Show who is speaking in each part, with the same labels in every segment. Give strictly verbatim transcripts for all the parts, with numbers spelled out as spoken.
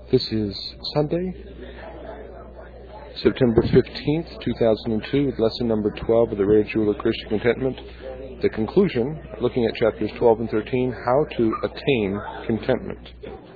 Speaker 1: This is Sunday, September fifteenth, two thousand two, with lesson number twelve of the Rare Jewel of Christian Contentment. The conclusion, looking at chapters twelve and thirteen, how to attain contentment.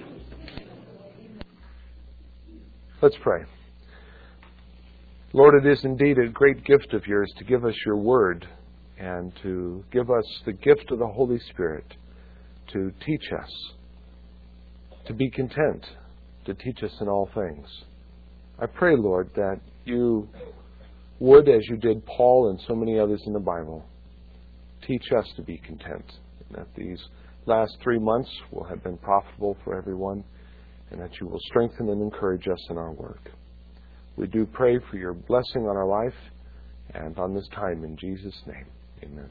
Speaker 1: Let's pray. Lord, it is indeed a great gift of yours to give us your word and to give us the gift of the Holy Spirit to teach us, to be content, to teach us in all things. I pray, Lord, that you would, as you did Paul and so many others in the Bible, teach us to be content, and that these last three months will have been profitable for everyone, and that you will strengthen and encourage us in our work. We do pray for your blessing on our life and on this time in Jesus' name. Amen.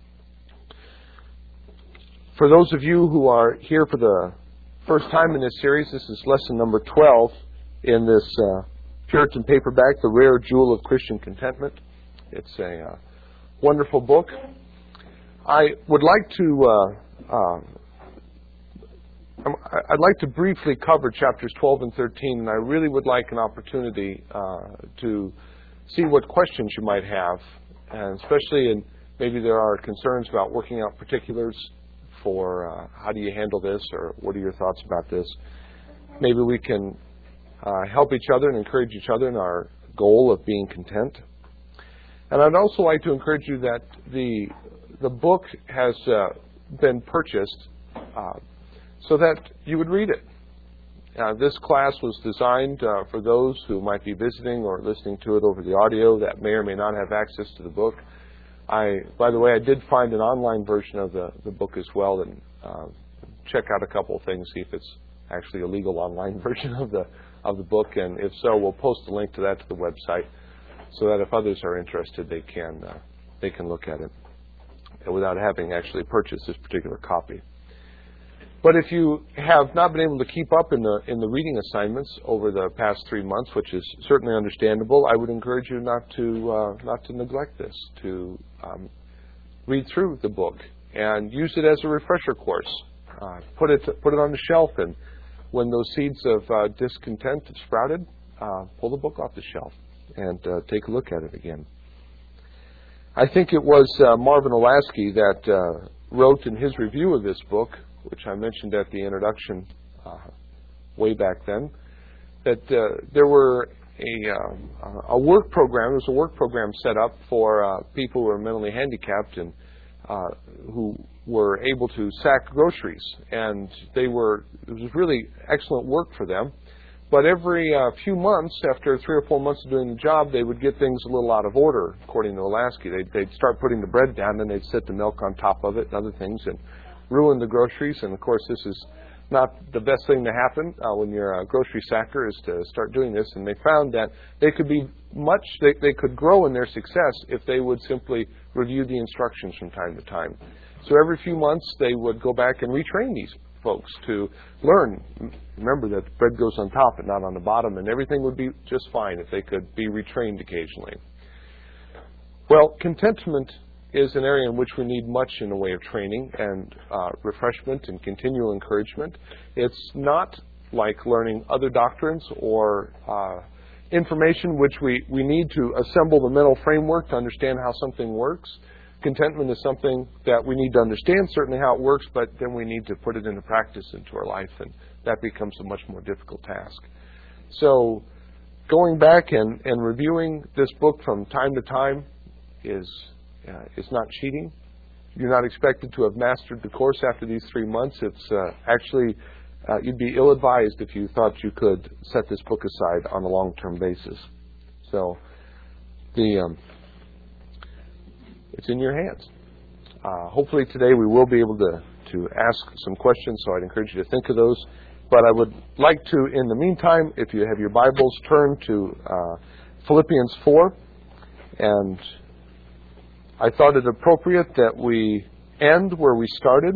Speaker 1: For those of you who are here for the first time in this series, this is lesson number twelve in this uh, Puritan paperback, The Rare Jewel of Christian Contentment. It's a uh, wonderful book. I would like to uh, uh, I'd like to briefly cover chapters twelve and thirteen, and I really would like an opportunity uh, to see what questions you might have, and especially in maybe there are concerns about working out particulars for uh, how do you handle this, or what are your thoughts about this. Maybe we can uh, help each other and encourage each other in our goal of being content. And I'd also like to encourage you that the the book has uh, been purchased uh, so that you would read it. Uh, this class was designed uh, for those who might be visiting or listening to it over the audio that may or may not have access to the book. I, by the way, I did find an online version of the, the book as well, and uh, check out a couple of things, see if it's actually a legal online version of the of the book, and if so, we'll post a link to that to the website, so that if others are interested, they can uh, they can look at it without having actually purchased this particular copy. But if you have not been able to keep up in the in the reading assignments over the past three months, which is certainly understandable, I would encourage you not to uh, not to neglect this, to um, read through the book and use it as a refresher course. Uh, put it put it on the shelf, and when those seeds of uh, discontent have sprouted, uh, pull the book off the shelf and uh, take a look at it again. I think it was uh, Marvin Olasky that uh, wrote in his review of this book, which I mentioned at the introduction uh, way back then, that uh, there were a, uh, a work program, there was a work program set up for uh, people who were mentally handicapped and uh, who were able to sack groceries. And they were, it was really excellent work for them. But every uh, few months, after three or four months of doing the job, they would get things a little out of order, according to Olasky. They'd, they'd start putting the bread down, and they'd set the milk on top of it and other things, and ruin the groceries. And of course, this is not the best thing to happen uh, when you're a grocery sacker, is to start doing this. And they found that they could be much, they, they could grow in their success if they would simply review the instructions from time to time. So every few months, they would go back and retrain these folks to learn. Remember that bread goes on top and not on the bottom, and everything would be just fine if they could be retrained occasionally. Well, contentment is an area in which we need much in the way of training and uh, refreshment and continual encouragement. It's not like learning other doctrines or uh, information which we, we need to assemble the mental framework to understand how something works. Contentment is something that we need to understand certainly how it works, but then we need to put it into practice into our life, and that becomes a much more difficult task. So going back and, and reviewing this book from time to time is Uh, it's not cheating. You're not expected to have mastered the course after these three months. It's uh, actually, uh, you'd be ill-advised if you thought you could set this book aside on a long-term basis. So, the um, it's in your hands. Uh, hopefully today we will be able to, to ask some questions, so I'd encourage you to think of those. But I would like to, in the meantime, if you have your Bibles, turn to uh, Philippians four, and I thought it appropriate that we end where we started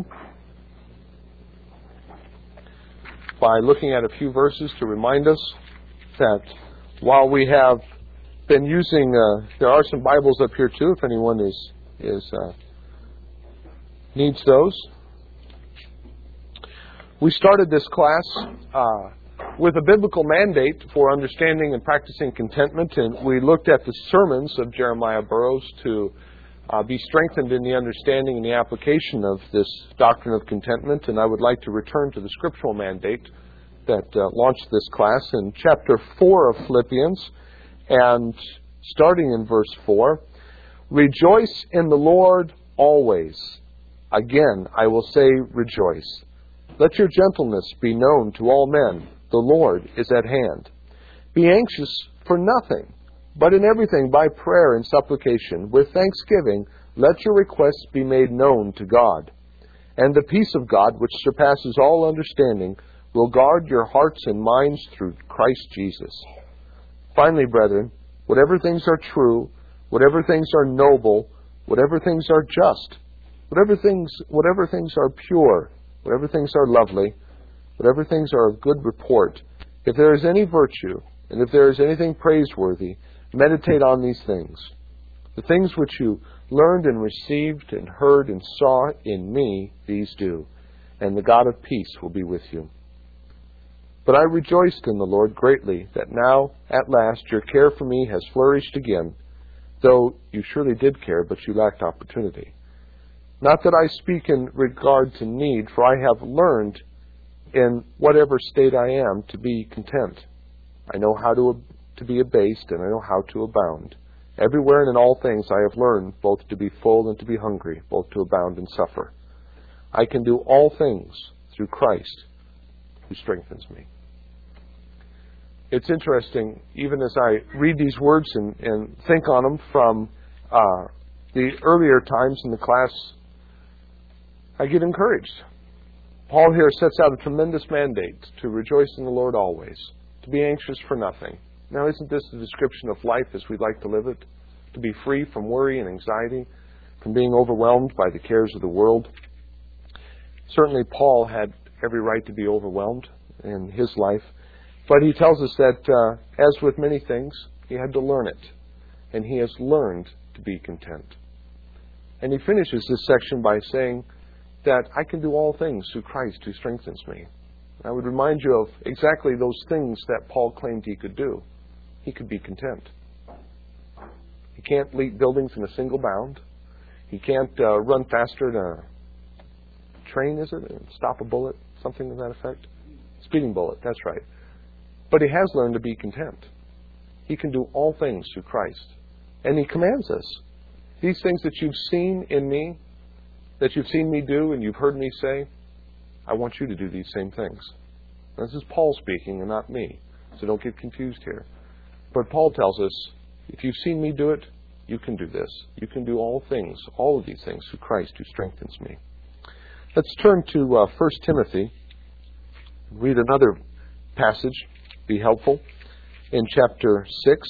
Speaker 1: by looking at a few verses to remind us that while we have been using, uh, there are some Bibles up here too, if anyone is is uh, needs those. We started this class uh, with a biblical mandate for understanding and practicing contentment, and we looked at the sermons of Jeremiah Burroughs to uh, be strengthened in the understanding and the application of this doctrine of contentment, and I would like to return to the scriptural mandate that uh, launched this class in chapter four of Philippians, and starting in verse four, "Rejoice in the Lord always. Again, I will say rejoice. Let your gentleness be known to all men. The Lord is at hand. Be anxious for nothing, but in everything by prayer and supplication, with thanksgiving, let your requests be made known to God. And the peace of God, which surpasses all understanding, will guard your hearts and minds through Christ Jesus. Finally, brethren, whatever things are true, whatever things are noble, whatever things are just, whatever things, whatever things are pure, whatever things are lovely, whatever things are of good report, if there is any virtue, and if there is anything praiseworthy, meditate on these things. The things which you learned and received and heard and saw in me, these do, and the God of peace will be with you. But I rejoiced in the Lord greatly that now, at last, your care for me has flourished again, though you surely did care, but you lacked opportunity. Not that I speak in regard to need, for I have learned in whatever state I am to be content. I know how to, to be abased, and I know how to abound. Everywhere and in all things I have learned both to be full and to be hungry, both to abound and suffer. I can do all things through Christ who strengthens me." It's interesting, even as I read these words and, and think on them from uh, the earlier times in the class, I get encouraged. Paul here sets out a tremendous mandate to rejoice in the Lord always, to be anxious for nothing. Now, isn't this the description of life as we'd like to live it? To be free from worry and anxiety, from being overwhelmed by the cares of the world. Certainly, Paul had every right to be overwhelmed in his life, but he tells us that, uh, as with many things, he had to learn it, and he has learned to be content. And he finishes this section by saying that I can do all things through Christ who strengthens me. I would remind you of exactly those things that Paul claimed he could do. He could be content. He can't leap buildings in a single bound. He can't uh, run faster than a train, is it? Stop a bullet, something to that effect. Speeding bullet, that's right. But he has learned to be content. He can do all things through Christ. And he commands us. These things that you've seen in me, that you've seen me do and you've heard me say, I want you to do these same things. This is Paul speaking and not me, so don't get confused here. But Paul tells us, if you've seen me do it, you can do this. You can do all things, all of these things, through Christ who strengthens me. Let's turn to uh, First Timothy. Read another passage, be helpful, in chapter six.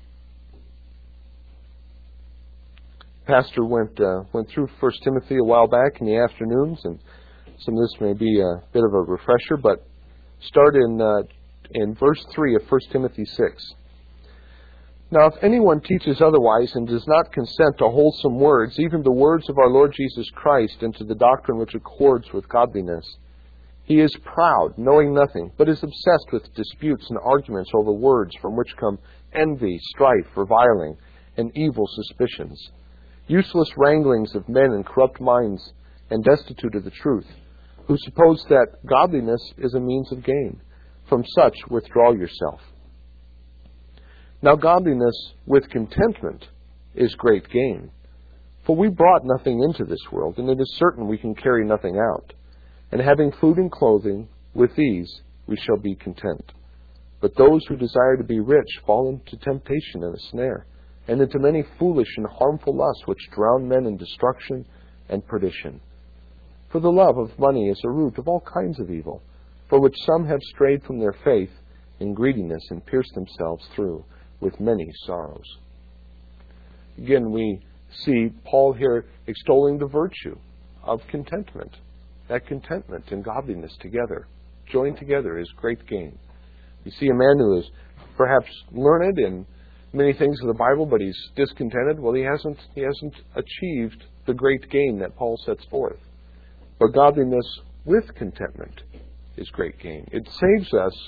Speaker 1: Pastor went uh, went through First Timothy a while back in the afternoons, and some of this may be a bit of a refresher, but start in uh, in verse three of First Timothy six. "Now if anyone teaches otherwise and does not consent to wholesome words, even the words of our Lord Jesus Christ, and to the doctrine which accords with godliness, he is proud, knowing nothing, but is obsessed with disputes and arguments over words, from which come envy, strife, reviling, and evil suspicions. Useless wranglings of men in corrupt minds, and destitute of the truth, who suppose that godliness is a means of gain. From such withdraw yourself. Now godliness with contentment is great gain. For we brought nothing into this world, and it is certain we can carry nothing out. And having food and clothing, with these we shall be content. But those who desire to be rich fall into temptation and a snare, and into many foolish and harmful lusts, which drown men in destruction and perdition. For the love of money is a root of all kinds of evil, for which some have strayed from their faith in greediness and pierced themselves through with many sorrows." Again, we see Paul here extolling the virtue of contentment. That contentment and godliness together, joined together, is great gain. You see a man who is perhaps learned in many things of the Bible, but he's discontented. Well, he hasn't he hasn't achieved the great gain that Paul sets forth. But godliness with contentment is great gain. It saves us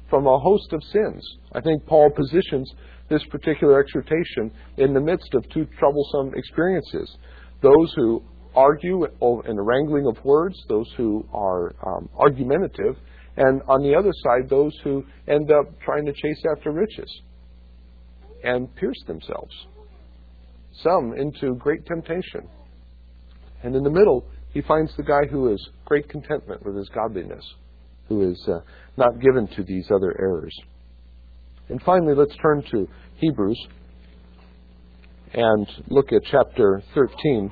Speaker 1: from a host of sins. I think Paul positions this particular exhortation in the midst of two troublesome experiences. Those who argue in the wrangling of words, those who are um, argumentative, and on the other side, those who end up trying to chase after riches and pierce themselves, some into great temptation. And in the middle, he finds the guy who has great contentment with his godliness, who is uh, not given to these other errors. And finally, let's turn to Hebrews and look at chapter thirteen.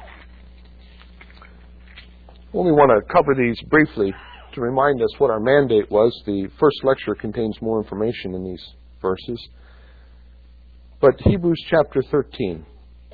Speaker 1: I only want to cover these briefly to remind us what our mandate was. The first lecture contains more information in these verses. But Hebrews chapter thirteen.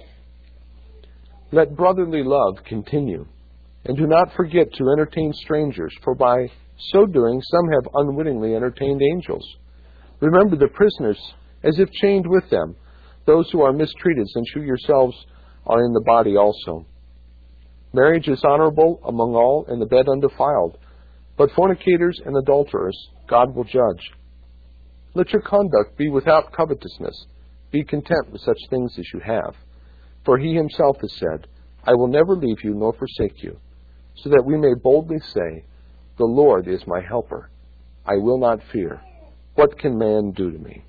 Speaker 1: Let brotherly love continue, and do not forget to entertain strangers, for by so doing some have unwittingly entertained angels. Remember the prisoners as if chained with them, those who are mistreated, since you yourselves are in the body also. Marriage is honorable among all, and the bed undefiled. But fornicators and adulterers God will judge. Let your conduct be without covetousness. Be content with such things as you have. For he himself has said, I will never leave you nor forsake you, so that we may boldly say, the Lord is my helper. I will not fear. What can man do to me?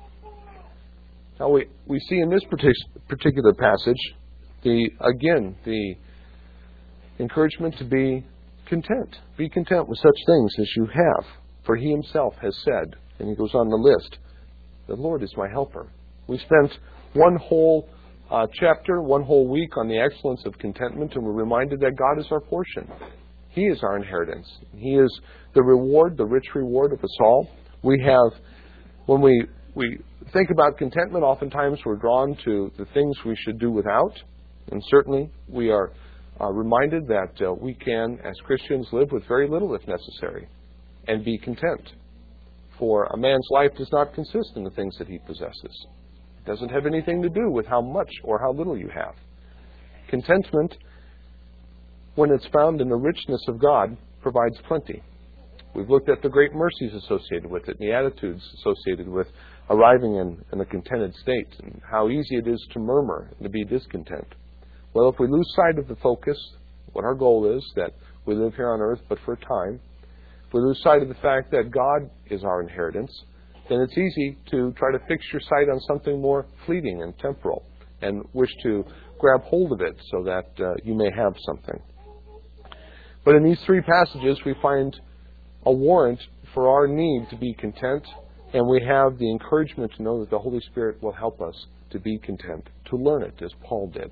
Speaker 1: Now we, we see in this particular passage, the again, the encouragement to be content. Be content with such things as you have. For he himself has said, and he goes on the list, the Lord is my helper. We spent one whole uh, chapter, one whole week on the excellence of contentment, and we're reminded that God is our portion. He is our inheritance. He is the reward, the rich reward of us all. We have, when we, we think about contentment, oftentimes we're drawn to the things we should do without, and certainly we are Uh, reminded that uh, we can, as Christians, live with very little if necessary and be content. For a man's life does not consist in the things that he possesses. It doesn't have anything to do with how much or how little you have. Contentment, when it's found in the richness of God, provides plenty. We've looked at the great mercies associated with it, and the attitudes associated with arriving in, in a contented state, and how easy it is to murmur and to be discontent. Well, if we lose sight of the focus, what our goal is, that we live here on earth but for a time, if we lose sight of the fact that God is our inheritance, then it's easy to try to fix your sight on something more fleeting and temporal and wish to grab hold of it so that uh, you may have something. But in these three passages, we find a warrant for our need to be content, and we have the encouragement to know that the Holy Spirit will help us to be content, to learn it as Paul did.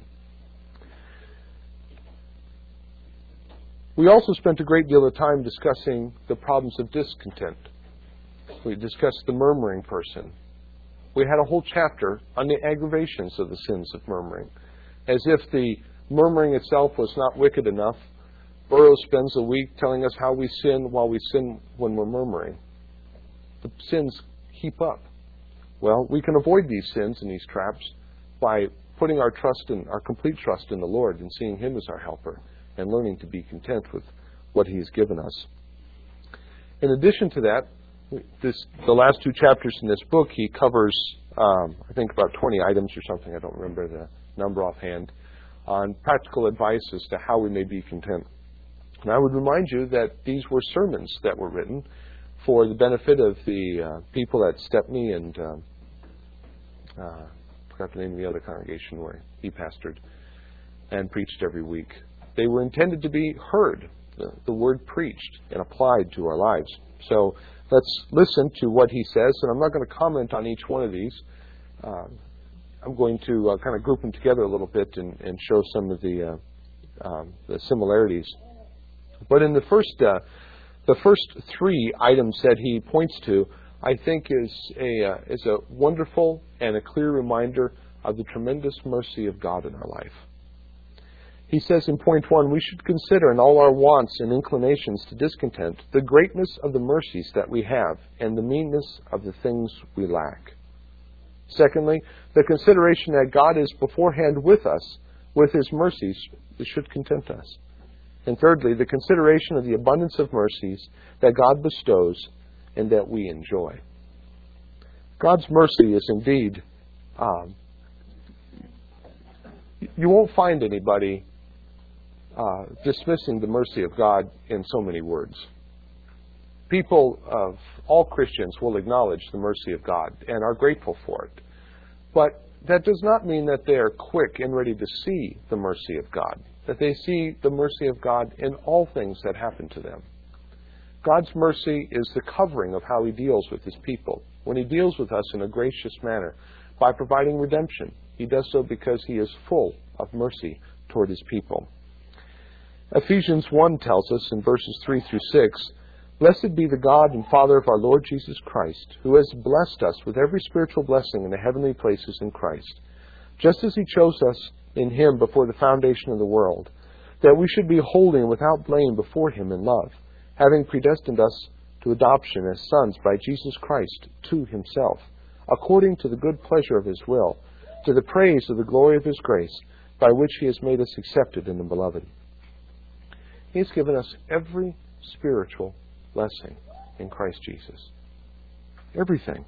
Speaker 1: We also spent a great deal of time discussing the problems of discontent. We discussed the murmuring person. We had a whole chapter on the aggravations of the sins of murmuring. As if the murmuring itself was not wicked enough, Burroughs spends a week telling us how we sin while we sin when we're murmuring. The sins heap up. Well, we can avoid these sins and these traps by putting our trust in, our complete trust in the Lord and seeing Him as our helper, and learning to be content with what He has given us. In addition to that, this, the last two chapters in this book, he covers, um, I think, about twenty items or something, I don't remember the number offhand, on practical advice as to how we may be content. And I would remind you that these were sermons that were written for the benefit of the uh, people at Stepney and, um, uh, I forgot the name of the other congregation where he pastored and preached every week. They were intended to be heard, the, the word preached and applied to our lives. So let's listen to what he says, and I'm not going to comment on each one of these. Uh, I'm going to uh, kind of group them together a little bit and, and show some of the, uh, um, the similarities. But in the first, uh, the first three items that he points to, I think is a uh, is a wonderful and a clear reminder of the tremendous mercy of God in our life. He says in point one, we should consider in all our wants and inclinations to discontent the greatness of the mercies that we have and the meanness of the things we lack. Secondly, the consideration that God is beforehand with us with His mercies should content us. And thirdly, the consideration of the abundance of mercies that God bestows and that we enjoy. God's mercy is indeed, um, you won't find anybody uh, dismissing the mercy of God in so many words. People of all Christians will acknowledge the mercy of God and are grateful for it. But that does not mean that they are quick and ready to see the mercy of God, that they see the mercy of God in all things that happen to them. God's mercy is the covering of how He deals with His people. When He deals with us in a gracious manner by providing redemption, He does so because He is full of mercy toward His people. Ephesians one tells us in verses three through six, "Blessed be the God and Father of our Lord Jesus Christ, who has blessed us with every spiritual blessing in the heavenly places in Christ, just as He chose us in Him before the foundation of the world, that we should be holy and without blame before Him in love, having predestined us to adoption as sons by Jesus Christ to Himself, according to the good pleasure of His will, to the praise of the glory of His grace, by which He has made us accepted in the Beloved." He has given us every spiritual blessing in Christ Jesus. Everything.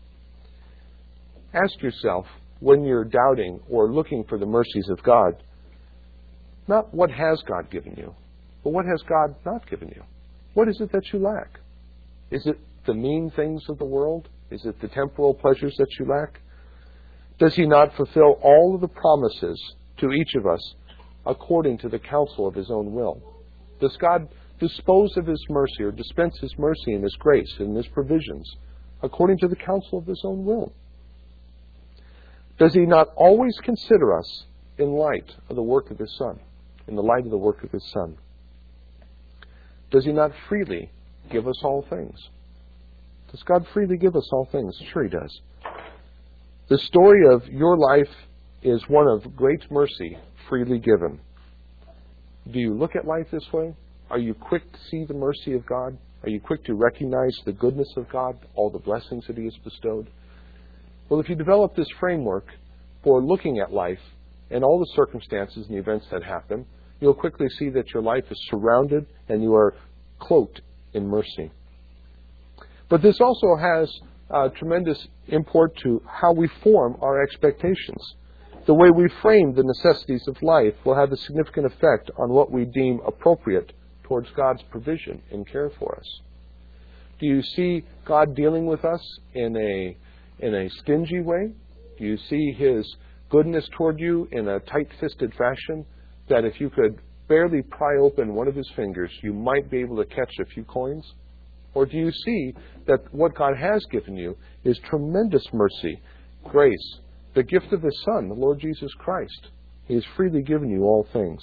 Speaker 1: Ask yourself, when you're doubting or looking for the mercies of God, not what has God given you, but what has God not given you? What is it that you lack? Is it the mean things of the world? Is it the temporal pleasures that you lack? Does He not fulfill all of the promises to each of us according to the counsel of His own will? Does God dispose of His mercy or dispense His mercy and His grace and His provisions according to the counsel of His own will? Does He not always consider us in light of the work of His Son, in the light of the work of His Son? Does He not freely give us all things? Does God freely give us all things? Sure He does. The story of your life is one of great mercy freely given. Do you look at life this way? Are you quick to see the mercy of God? Are you quick to recognize the goodness of God, all the blessings that He has bestowed? Well, if you develop this framework for looking at life and all the circumstances and the events that happen, you'll quickly see that your life is surrounded and you are cloaked in mercy. But this also has uh, tremendous import to how we form our expectations. The way we frame the necessities of life will have a significant effect on what we deem appropriate towards God's provision and care for us. Do you see God dealing with us in a in a stingy way? Do you see His goodness toward you in a tight-fisted fashion that if you could barely pry open one of His fingers, you might be able to catch a few coins? Or do you see that what God has given you is tremendous mercy, grace, the gift of His Son, the Lord Jesus Christ? He has freely given you all things.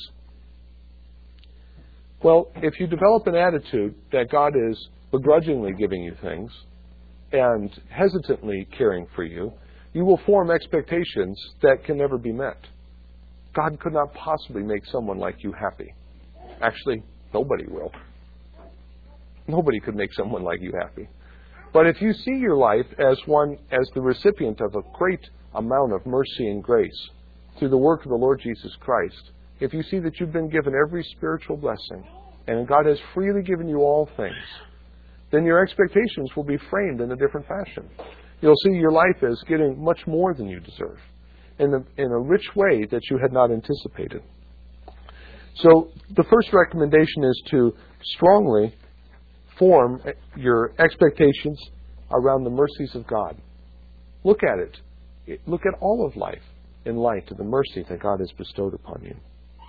Speaker 1: Well, if you develop an attitude that God is begrudgingly giving you things and hesitantly caring for you, you will form expectations that can never be met. God could not possibly make someone like you happy. Actually, nobody will. Nobody could make someone like you happy. But if you see your life as one, as the recipient of a great amount of mercy and grace through the work of the Lord Jesus Christ, if you see that you've been given every spiritual blessing and God has freely given you all things, then your expectations will be framed in a different fashion. You'll see your life as getting much more than you deserve in a, in a rich way that you had not anticipated. So the first recommendation is to strongly form your expectations around the mercies of God. Look at it. Look at all of life in light of the mercy that God has bestowed upon you.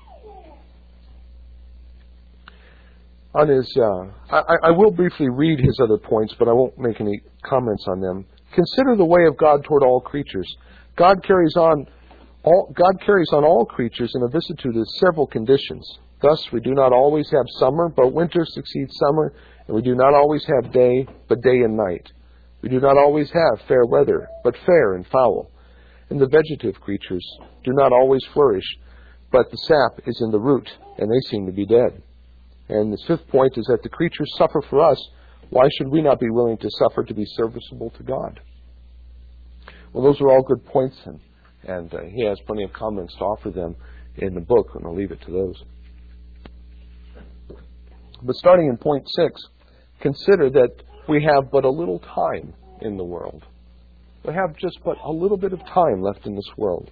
Speaker 1: On his, uh, I, I will briefly read his other points, but I won't make any comments on them. Consider the way of God toward all creatures. God carries on all, God carries on all creatures in a vicissitude of several conditions. Thus, we do not always have summer, but winter succeeds summer, and we do not always have day, but day and night. We do not always have fair weather, but fair and foul. And the vegetative creatures do not always flourish, but the sap is in the root, and they seem to be dead. And the fifth point is that the creatures suffer for us. Why should we not be willing to suffer to be serviceable to God? Well, those are all good points, and, and uh, he has plenty of comments to offer them in the book, and I'll leave it to those. But starting in point six, consider that We have but a little time in the world. We have just but a little bit of time left in this world.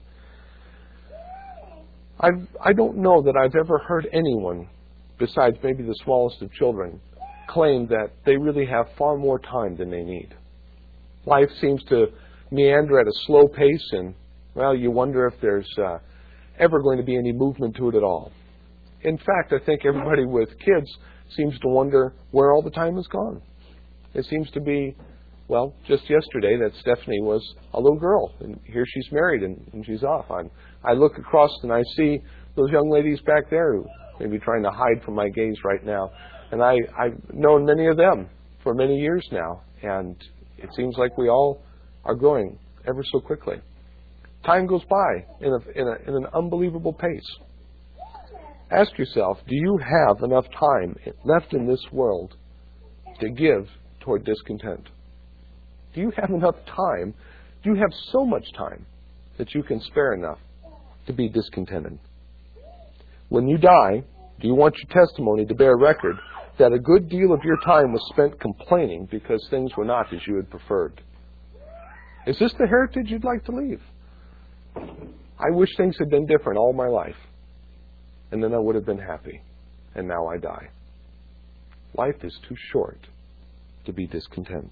Speaker 1: I I don't know that I've ever heard anyone, besides maybe the smallest of children, claim that they really have far more time than they need. Life seems to meander at a slow pace, and, well, you wonder if there's uh, ever going to be any movement to it at all. In fact, I think everybody with kids seems to wonder where all the time has gone. It seems to be, well, just yesterday that Stephanie was a little girl, and here she's married, and, and she's off. I'm, I look across and I see those young ladies back there who may be trying to hide from my gaze right now. And I, I've known many of them for many years now, and it seems like we all are growing ever so quickly. Time goes by in, a, in, a, in an unbelievable pace. Ask yourself, do you have enough time left in this world to give toward discontent? Do you have enough time? Do you have so much time that you can spare enough to be discontented? When you die, do you want your testimony to bear record that a good deal of your time was spent complaining because things were not as you had preferred? Is this the heritage you'd like to leave? I wish things had been different all my life, and then I would have been happy, and now I die. Life is too short to be discontent.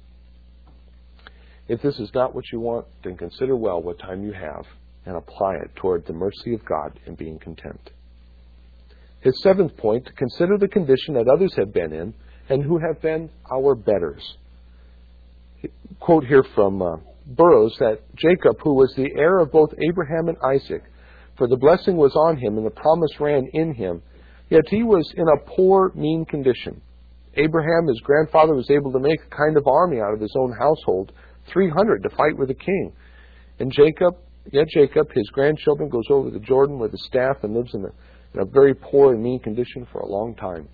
Speaker 1: If this is not what you want, then consider well what time you have and apply it toward the mercy of God in being content. His seventh point, consider the condition that others have been in and who have been our betters. Quote here from uh, Burroughs that Jacob, who was the heir of both Abraham and Isaac, for the blessing was on him and the promise ran in him, yet he was in a poor, mean condition. Abraham, his grandfather, was able to make a kind of army out of his own household, three hundred to fight with the king. And Jacob, yet Jacob, his grandchildren, goes over the Jordan with a staff and lives in a, in a very poor and mean condition for a long time.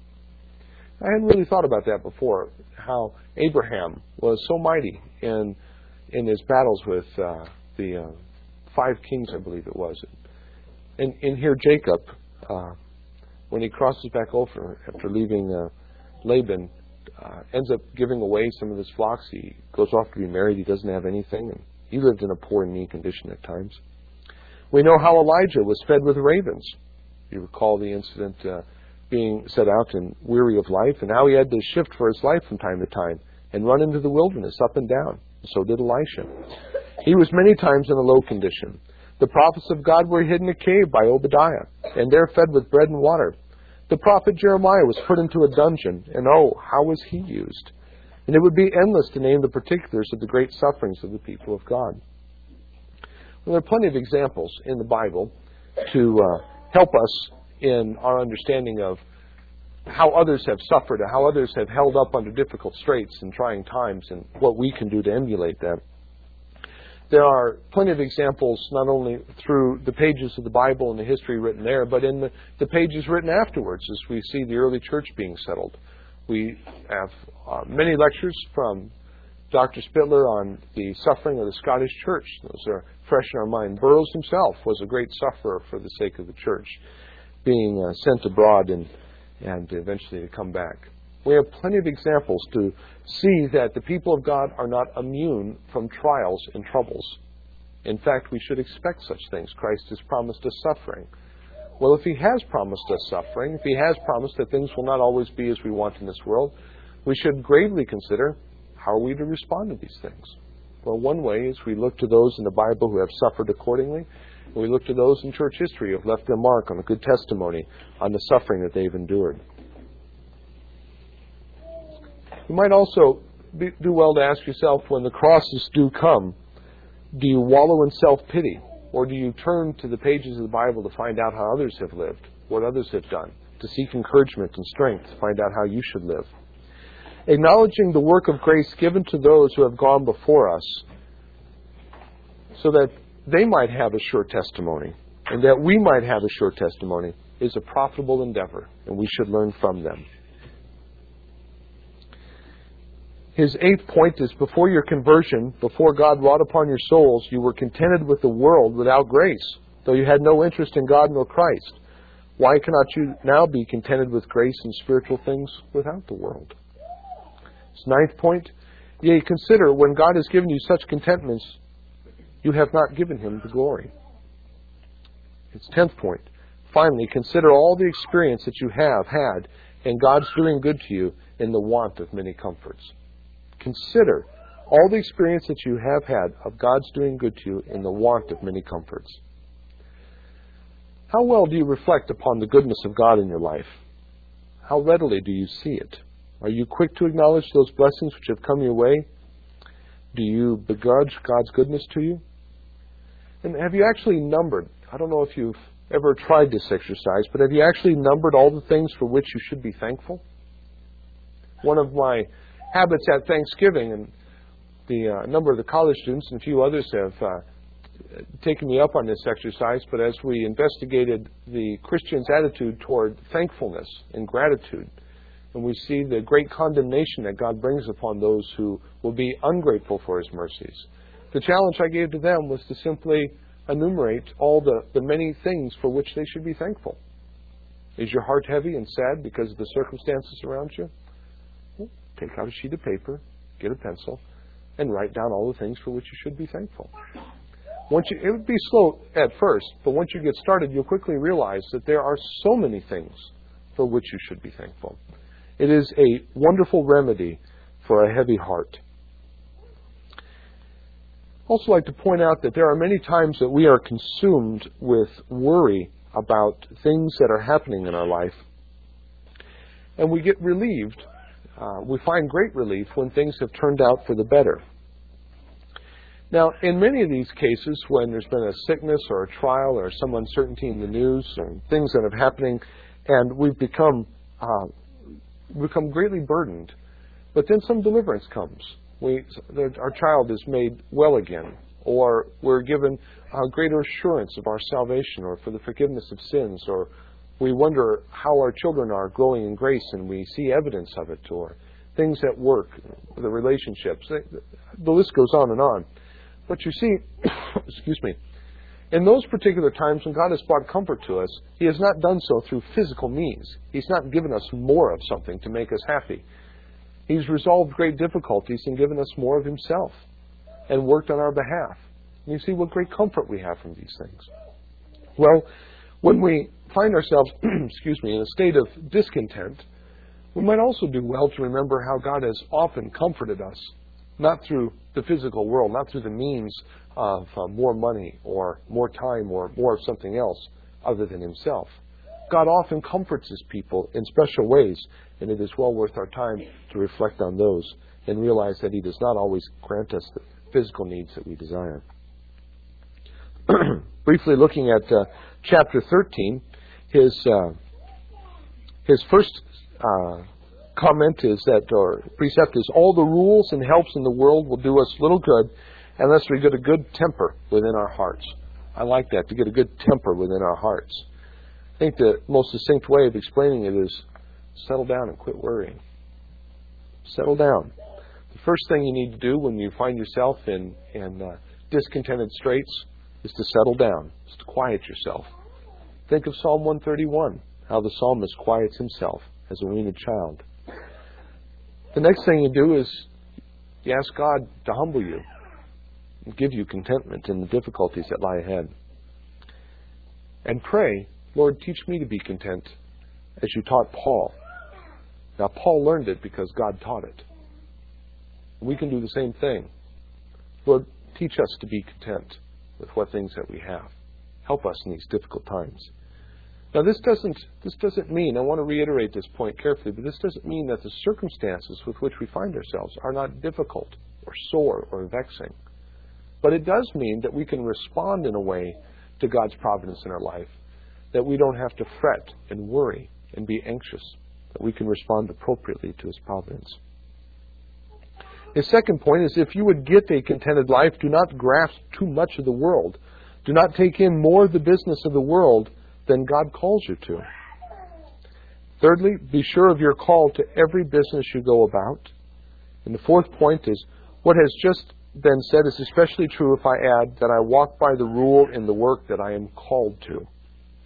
Speaker 1: I hadn't really thought about that before, how Abraham was so mighty in in his battles with uh, the uh, five kings, I believe it was. And, and here Jacob, uh, when he crosses back over after leaving uh, Laban, uh, ends up giving away some of his flocks. He goes off to be married. He doesn't have anything. And he lived in a poor and mean condition at times. We know how Elijah was fed with ravens. You recall the incident uh, being set out and weary of life, and how he had to shift for his life from time to time and run into the wilderness up and down. So did Elisha. He was many times in a low condition. The prophets of God were hid in a cave by Obadiah, and there fed with bread and water. The prophet Jeremiah was put into a dungeon, and oh, how was he used? And it would be endless to name the particulars of the great sufferings of the people of God. Well, there are plenty of examples in the Bible to uh, help us in our understanding of how others have suffered, or how others have held up under difficult straits and trying times, and what we can do to emulate that. There are plenty of examples, not only through the pages of the Bible and the history written there, but in the, the pages written afterwards as we see the early church being settled. We have uh, many lectures from Doctor Spittler on the suffering of the Scottish church. Those are fresh in our mind. Burroughs himself was a great sufferer for the sake of the church, being uh, sent abroad and, and eventually to come back. We have plenty of examples to see that the people of God are not immune from trials and troubles. In fact, we should expect such things. Christ has promised us suffering. Well, if He has promised us suffering, if He has promised that things will not always be as we want in this world, we should gravely consider how are we to respond to these things. Well, one way is we look to those in the Bible who have suffered accordingly. And we look to those in church history who have left their mark on a good testimony on the suffering that they've endured. You might also be, do well to ask yourself, when the crosses do come, do you wallow in self-pity? Or do you turn to the pages of the Bible to find out how others have lived, what others have done, to seek encouragement and strength, to find out how you should live? Acknowledging the work of grace given to those who have gone before us, so that they might have a sure testimony, and that we might have a sure testimony, is a profitable endeavor, and we should learn from them. His eighth point is, before your conversion, before God wrought upon your souls, you were contented with the world without grace, though you had no interest in God nor Christ. Why cannot you now be contented with grace and spiritual things without the world? His ninth point, yea, consider when God has given you such contentments, you have not given Him the glory. His tenth point, finally, consider all the experience that you have had in God's doing good to you in the want of many comforts. Consider all the experience that you have had of God's doing good to you in the want of many comforts. How well do you reflect upon the goodness of God in your life? How readily do you see it? Are you quick to acknowledge those blessings which have come your way? Do you begrudge God's goodness to you? And have you actually numbered? I don't know if you've ever tried this exercise, but have you actually numbered all the things for which you should be thankful? One of my habits at Thanksgiving, and the uh, number of the college students and a few others have uh, taken me up on this exercise, but as we investigated the Christian's attitude toward thankfulness and gratitude, and we see the great condemnation that God brings upon those who will be ungrateful for His mercies, the challenge I gave to them was to simply enumerate all the, the many things for which they should be thankful. Is your heart heavy and sad because of the circumstances around you? Well, take out a sheet of paper, get a pencil, and write down all the things for which you should be thankful. Once you, it would be slow at first, but once you get started, you'll quickly realize that there are so many things for which you should be thankful. It is a wonderful remedy for a heavy heart. I'd also like to point out that there are many times that we are consumed with worry about things that are happening in our life, and we get relieved. Uh, we find great relief when things have turned out for the better. Now, in many of these cases, when there's been a sickness or a trial or some uncertainty in the news or things that are happening, and we've become uh, become greatly burdened, but then some deliverance comes. We, our child is made well again, or we're given a greater assurance of our salvation or for the forgiveness of sins, or we wonder how our children are growing in grace and we see evidence of it, or things at work, the relationships. The list goes on and on. But you see, excuse me, in those particular times when God has brought comfort to us, He has not done so through physical means. He's not given us more of something to make us happy. He's resolved great difficulties and given us more of Himself and worked on our behalf. And you see what great comfort we have from these things. Well, when we find ourselves, excuse me, in a state of discontent, we might also do well to remember how God has often comforted us, not through the physical world, not through the means of uh, more money or more time or more of something else other than Himself. God often comforts His people in special ways, and it is well worth our time to reflect on those and realize that He does not always grant us the physical needs that we desire. Briefly looking at uh, chapter thirteen, his uh, his first uh, comment is that, or precept is, all the rules and helps in the world will do us little good unless we get a good temper within our hearts. I like that, to get a good temper within our hearts. I think the most succinct way of explaining it is settle down and quit worrying. Settle down. The first thing you need to do when you find yourself in, in uh, discontented straits is to settle down, is to quiet yourself. Think of Psalm one thirty-one, how the psalmist quiets himself as a weaned child. The next thing you do is you ask God to humble you and give you contentment in the difficulties that lie ahead. And pray, Lord, teach me to be content as you taught Paul. Now, Paul learned it because God taught it. We can do the same thing. Lord, teach us to be content with what things that we have. Help us in these difficult times. Now, this doesn't this doesn't mean, I want to reiterate this point carefully, but this doesn't mean that the circumstances with which we find ourselves are not difficult or sore or vexing. But it does mean that we can respond in a way to God's providence in our life, that we don't have to fret and worry and be anxious, that we can respond appropriately to His providence. His second point is, if you would get a contented life, do not grasp too much of the world. Do not take in more of the business of the world than God calls you to. Thirdly, be sure of your call to every business you go about. And the fourth point is, what has just been said is especially true if I add that I walk by the rule in the work that I am called to.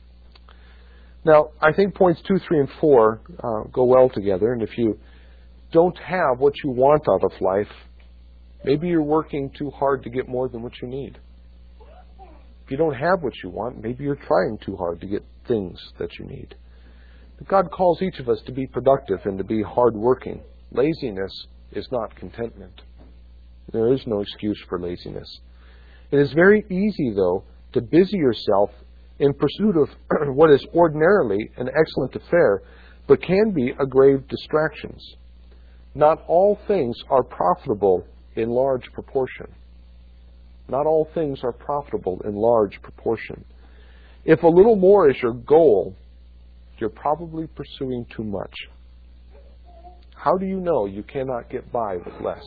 Speaker 1: Now, I think points two, three, and four uh, go well together, and if you don't have what you want out of life, maybe you're working too hard to get more than what you need. If you don't have what you want, maybe you're trying too hard to get things that you need. But God calls each of us to be productive and to be hardworking. Laziness is not contentment. There is no excuse for laziness. It is very easy, though, to busy yourself in pursuit of what is ordinarily an excellent affair, but can be a grave distraction. Not all things are profitable in large proportion. Not all things are profitable in large proportion. If a little more is your goal, you're probably pursuing too much. How do you know you cannot get by with less?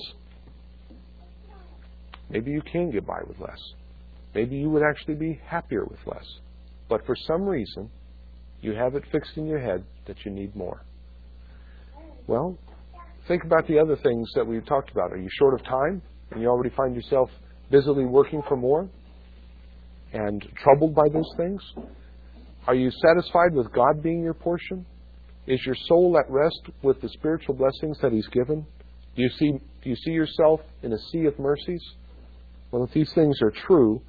Speaker 1: Maybe you can get by with less. Maybe you would actually be happier with less. But for some reason, you have it fixed in your head that you need more. Well, think about the other things that we've talked about. Are you short of time and you already find yourself busily working for more and troubled by those things? Are you satisfied with God being your portion? Is your soul at rest with the spiritual blessings that He's given? Do you see, do you see yourself in a sea of mercies? Well, if these things are true,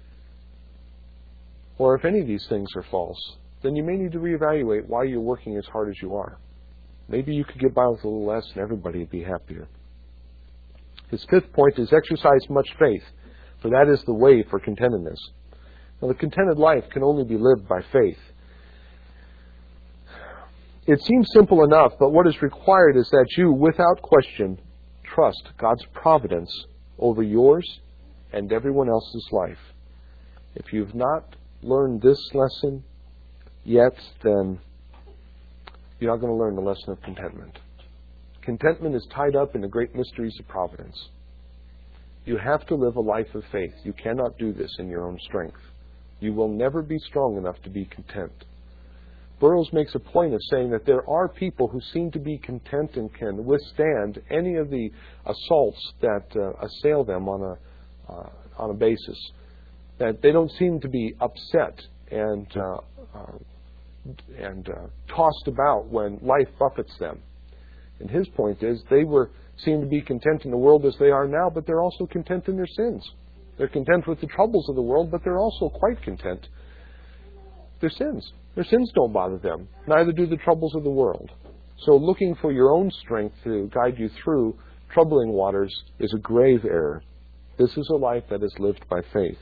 Speaker 1: or if any of these things are false, then you may need to reevaluate why you're working as hard as you are. Maybe you could get by with a little less and everybody would be happier. His fifth point is exercise much faith, for that is the way for contentedness. Now, the contented life can only be lived by faith. It seems simple enough, but what is required is that you, without question, trust God's providence over yours and everyone else's life. If you've not learned this lesson yet, then you're not going to learn the lesson of contentment. Contentment is tied up in the great mysteries of providence. You have to live a life of faith. You cannot do this in your own strength. You will never be strong enough to be content. Burroughs makes a point of saying that there are people who seem to be content and can withstand any of the assaults that uh, assail them on a uh, on a basis. That they don't seem to be upset and uh, uh, and uh, tossed about when life buffets them. And his point is they were seem to be content in the world as they are now, but they're also content in their sins. They're content with the troubles of the world, but they're also quite content. Their sins. Their sins don't bother them. Neither do the troubles of the world. So looking for your own strength to guide you through troubling waters is a grave error. This is a life that is lived by faith.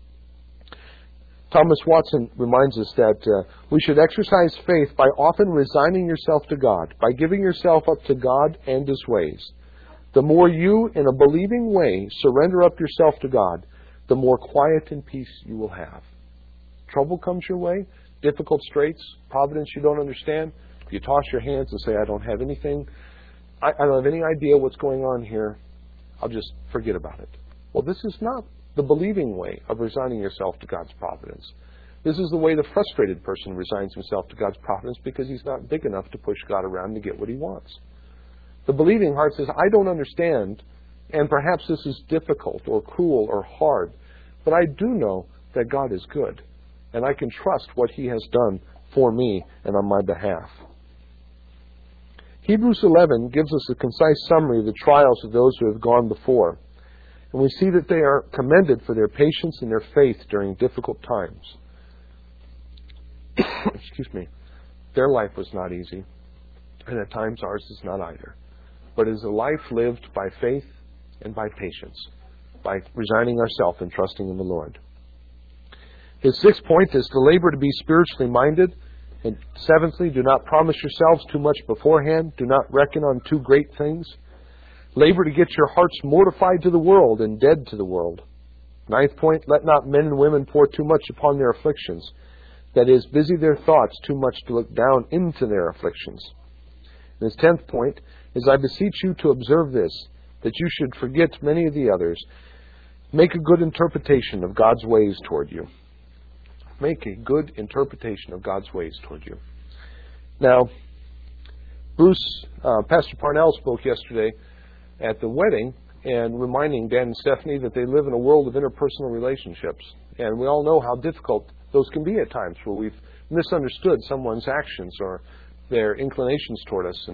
Speaker 1: Thomas Watson reminds us that uh, we should exercise faith by often resigning yourself to God, by giving yourself up to God and His ways. The more you, in a believing way, surrender up yourself to God, the more quiet and peace you will have. Trouble comes your way, difficult straits, providence you don't understand, you toss your hands and say, I don't have anything, I, I don't have any idea what's going on here, I'll just forget about it. Well, this is not the believing way of resigning yourself to God's providence. This is the way the frustrated person resigns himself to God's providence because he's not big enough to push God around to get what he wants. The believing heart says, I don't understand, and perhaps this is difficult or cruel or hard, but I do know that God is good, and I can trust what He has done for me and on my behalf. Hebrews eleven gives us a concise summary of the trials of those who have gone before. And we see that they are commended for their patience and their faith during difficult times. Excuse me. Their life was not easy, and at times ours is not either. But it is a life lived by faith and by patience, by resigning ourselves and trusting in the Lord. His sixth point is to labor to be spiritually minded. And seventhly, do not promise yourselves too much beforehand. Do not reckon on too great things. Labor to get your hearts mortified to the world and dead to the world. Ninth point, let not men and women pour too much upon their afflictions. That is, busy their thoughts too much to look down into their afflictions. And his tenth point is, I beseech you to observe this, that you should forget many of the others. Make a good interpretation of God's ways toward you. Make a good interpretation of God's ways toward you. Now, Bruce, uh, Pastor Parnell spoke yesterday at the wedding and reminding Dan and Stephanie that they live in a world of interpersonal relationships. And we all know how difficult those can be at times where we've misunderstood someone's actions or their inclinations toward us. And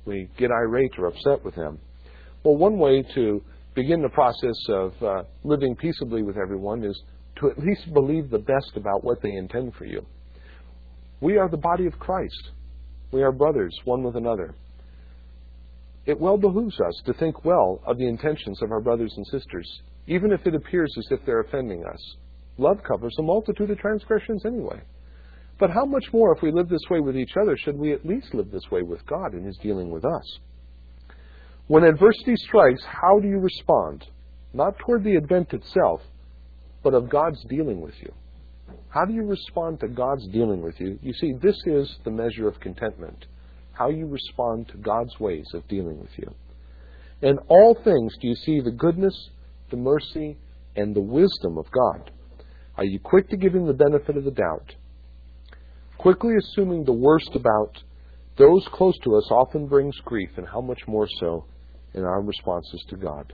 Speaker 1: We get irate or upset with them. Well, one way to begin the process of uh, living peaceably with everyone is to at least believe the best about what they intend for you. We are the body of Christ. We are brothers, one with another. It well behooves us to think well of the intentions of our brothers and sisters, even if it appears as if they're offending us. Love covers a multitude of transgressions anyway. But how much more, if we live this way with each other, should we at least live this way with God in His dealing with us? When adversity strikes, how do you respond? Not toward the event itself, but of God's dealing with you. How do you respond to God's dealing with you? You see, this is the measure of contentment. How you respond to God's ways of dealing with you. In all things do you see the goodness, the mercy, and the wisdom of God. Are you quick to give Him the benefit of the doubt? Quickly assuming the worst about those close to us often brings grief, and how much more so in our responses to God.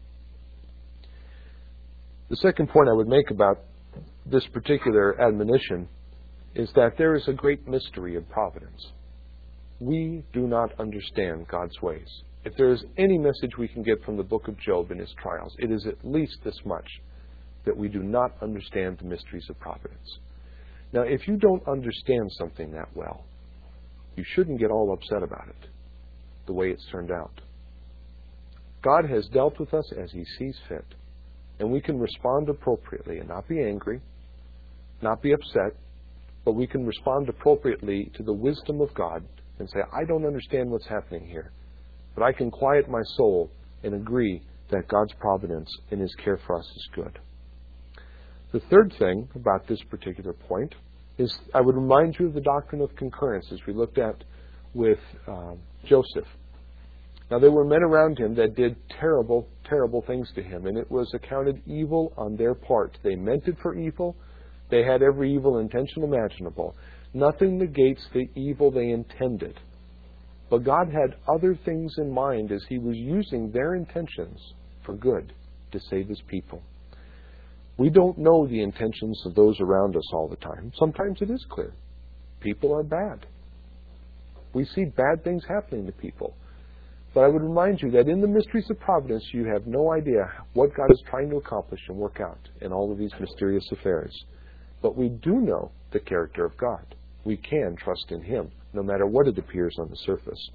Speaker 1: The second point I would make about this particular admonition is that there is a great mystery of providence. We do not understand God's ways. If there is any message we can get from the book of Job and his trials, it is at least this much, that we do not understand the mysteries of providence. Now, if you don't understand something that well, you shouldn't get all upset about it, the way it's turned out. God has dealt with us as He sees fit, and we can respond appropriately and not be angry, not be upset, but we can respond appropriately to the wisdom of God and say, I don't understand what's happening here, but I can quiet my soul and agree that God's providence and His care for us is good. The third thing about this particular point is I would remind you of the doctrine of concurrence, as we looked at with uh, Joseph. Now, there were men around him that did terrible, terrible things to him, and it was accounted evil on their part. They meant it for evil. They had every evil intention imaginable. Nothing negates the evil they intended. But God had other things in mind as He was using their intentions for good to save His people. We don't know the intentions of those around us all the time. Sometimes it is clear. People are bad. We see bad things happening to people. But I would remind you that in the mysteries of providence, you have no idea what God is trying to accomplish and work out in all of these mysterious affairs. But we do know the character of God. We can trust in Him, no matter what it appears on the surface.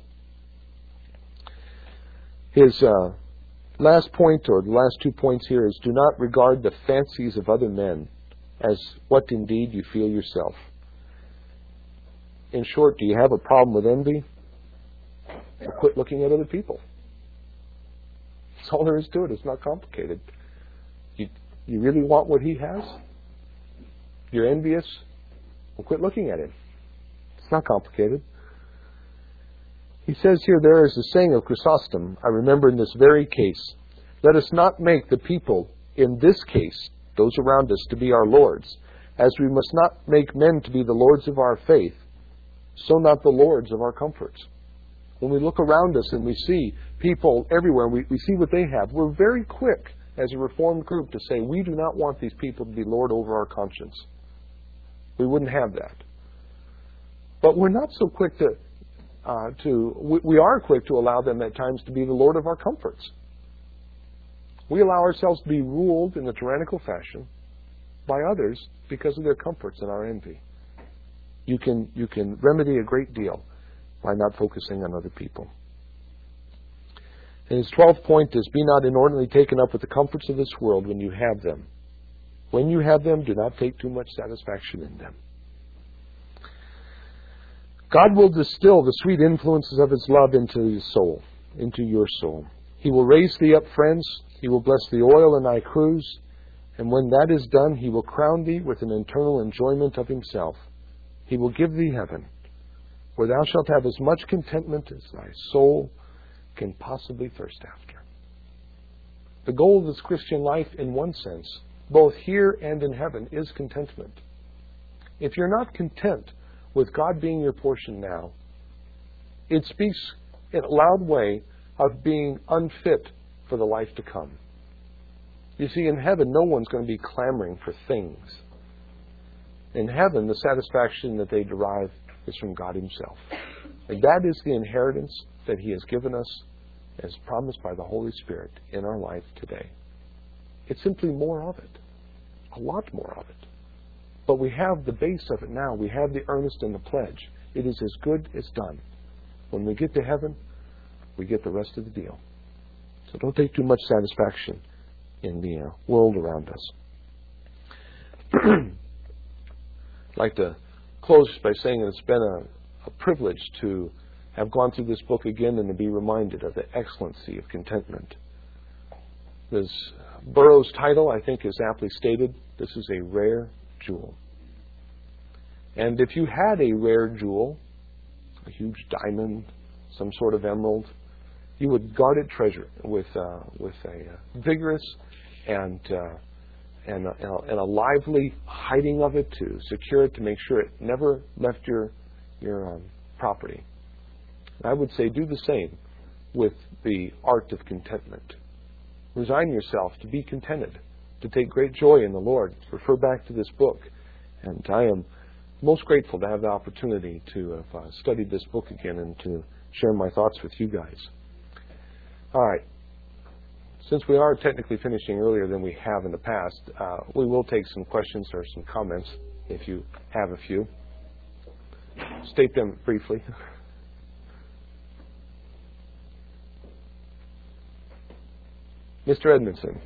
Speaker 1: His uh, last point, or the last two points here, is do not regard the fancies of other men as what indeed you feel yourself. In short, do you have a problem with envy? Well, quit looking at other people. That's all there is to it. It's not complicated. You, you really want what he has? You're envious? Well, quit looking at him. It's not complicated. He says here, there is a saying of Chrysostom, I remember in this very case, let us not make the people, in this case, those around us, to be our lords, as we must not make men to be the lords of our faith, so not the lords of our comforts. When we look around us and we see people everywhere, we, we see what they have, we're very quick as a Reformed group to say, we do not want these people to be lord over our conscience. We wouldn't have that. But we're not so quick to, uh, to we, we are quick to allow them at times to be the lord of our comforts. We allow ourselves to be ruled in a tyrannical fashion by others because of their comforts and our envy. You can, you can remedy a great deal by not focusing on other people. And his twelfth point is, be not inordinately taken up with the comforts of this world when you have them. When you have them, do not take too much satisfaction in them. God will distill the sweet influences of His love into His soul, into your soul. He will raise thee up, friends. He will bless the oil in thy cruse. And when that is done, He will crown thee with an eternal enjoyment of Himself. He will give thee heaven, where thou shalt have as much contentment as thy soul can possibly thirst after. The goal of this Christian life, in one sense, both here and in heaven, is contentment. If you're not content with God being your portion now, it speaks in a loud way of being unfit for the life to come. You see, in heaven, no one's going to be clamoring for things. In heaven, the satisfaction that they derive is from God Himself. And that is the inheritance that He has given us as promised by the Holy Spirit in our life today. It's simply more of it. A lot more of it. But we have the base of it now. We have the earnest and the pledge. It is as good as done. When we get to heaven, we get the rest of the deal. So don't take too much satisfaction in the uh, world around us. I'd like to close by saying that it's been a, a privilege to have gone through this book again and to be reminded of the excellency of contentment. This Burroughs' title, I think, is aptly stated. This is a rare jewel. And if you had a rare jewel, a huge diamond, some sort of emerald, you would guard it treasure with uh, with a uh, vigorous and uh, and, a, and a lively hiding of it to secure it, to make sure it never left your your um, property. And I would say do the same with the art of contentment. Resign yourself to be contented, to take great joy in the Lord. Refer back to this book. And I am most grateful to have the opportunity to have uh, studied this book again and to share my thoughts with you guys. All right. Since we are technically finishing earlier than we have in the past, uh, we will take some questions or some comments if you have a few. State them briefly. Mister Edmondson.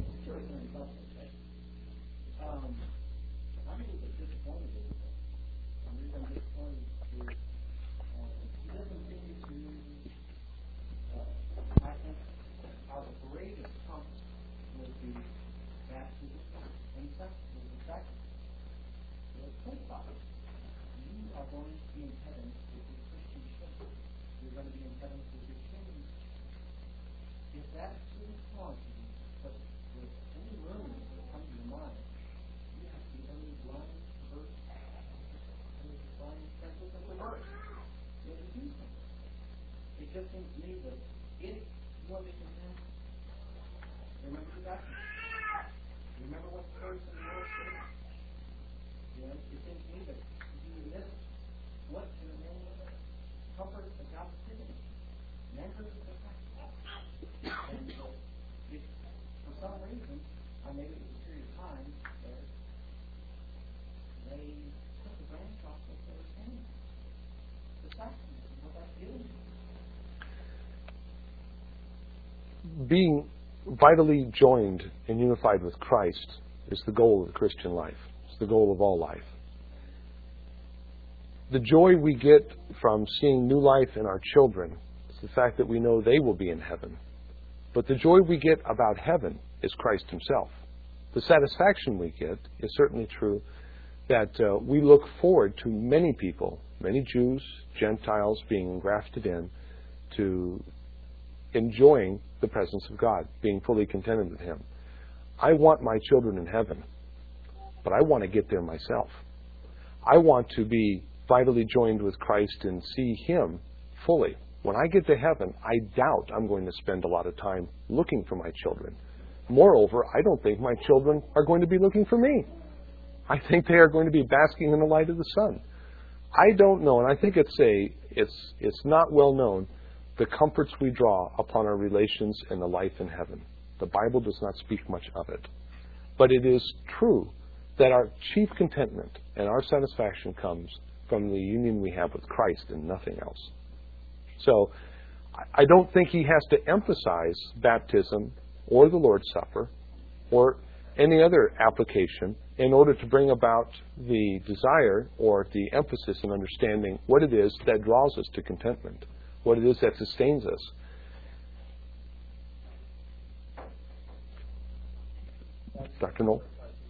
Speaker 2: It just seems to me that if you want to be content, remember the doctrine. Remember what the first and the Lord said. You know, it seems to me that you miss what in the name of comfort of God's given. Members of the fact. And so, if for some reason, or maybe it was a period of time, where they took the branch off of their hand, the sacrament, and what that's given.
Speaker 1: Being vitally joined and unified with Christ is the goal of the Christian life. It's the goal of all life. The joy we get from seeing new life in our children is the fact that we know they will be in heaven. But the joy we get about heaven is Christ Himself. The satisfaction we get is certainly true that uh, we look forward to many people, many Jews, Gentiles being grafted in to enjoying the presence of God, being fully contented with Him. I want my children in heaven, but I want to get there myself. I want to be vitally joined with Christ and see Him fully. When I get to heaven, I doubt I'm going to spend a lot of time looking for my children. Moreover, I don't think my children are going to be looking for me. I think they are going to be basking in the light of the sun. I don't know, and I think it's a it's it's not well known, the comforts we draw upon our relations and the life in heaven. The Bible does not speak much of it. But it is true that our chief contentment and our satisfaction comes from the union we have with Christ and nothing else. So I don't think he has to emphasize baptism or the Lord's Supper or any other application in order to bring about the desire or the emphasis in understanding what it is that draws us to contentment, what it is that sustains us. Doctor Knoll?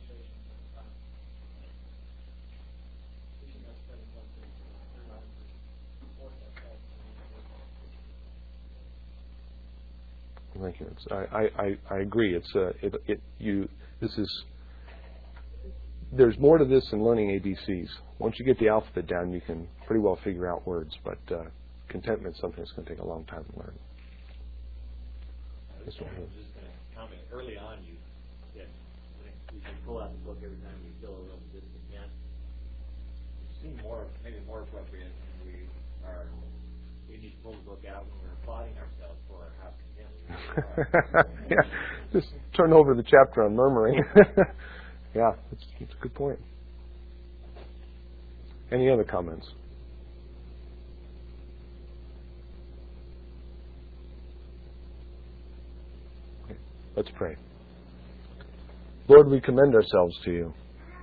Speaker 1: Thank you. It's, I, I, I agree. It's uh, it, it you. This is there's more to this than learning A B Cs. Once you get the alphabet down, you can pretty well figure out words. But uh, contentment is something that's going to take a long time to learn.
Speaker 3: I was just going to comment. Early on, you said we should pull out the book every time we feel a little discontent. It seems more, maybe more appropriate when we are we need to pull the book out when we're applauding ourselves for how content we are.
Speaker 1: Yeah, just turn over the chapter on murmuring. Yeah, that's, that's a good point. Any other comments? Okay, let's pray. Lord, we commend ourselves to you.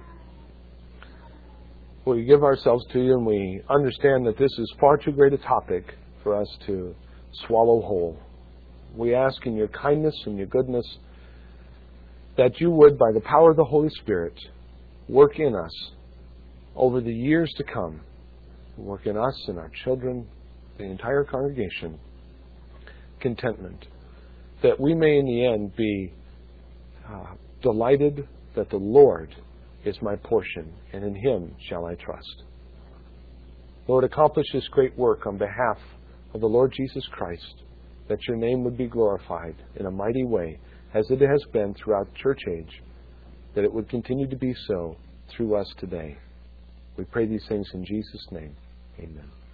Speaker 1: We give ourselves to you, and we understand that this is far too great a topic for us to swallow whole. We ask in your kindness and your goodness that you would, by the power of the Holy Spirit, work in us over the years to come. Work in us and our children, the entire congregation, contentment. That we may in the end be uh, delighted that the Lord is my portion, and in Him shall I trust. Lord, accomplish this great work on behalf of the Lord Jesus Christ, that your name would be glorified in a mighty way, as it has been throughout the church age, that it would continue to be so through us today. We pray these things in Jesus' name. Amen.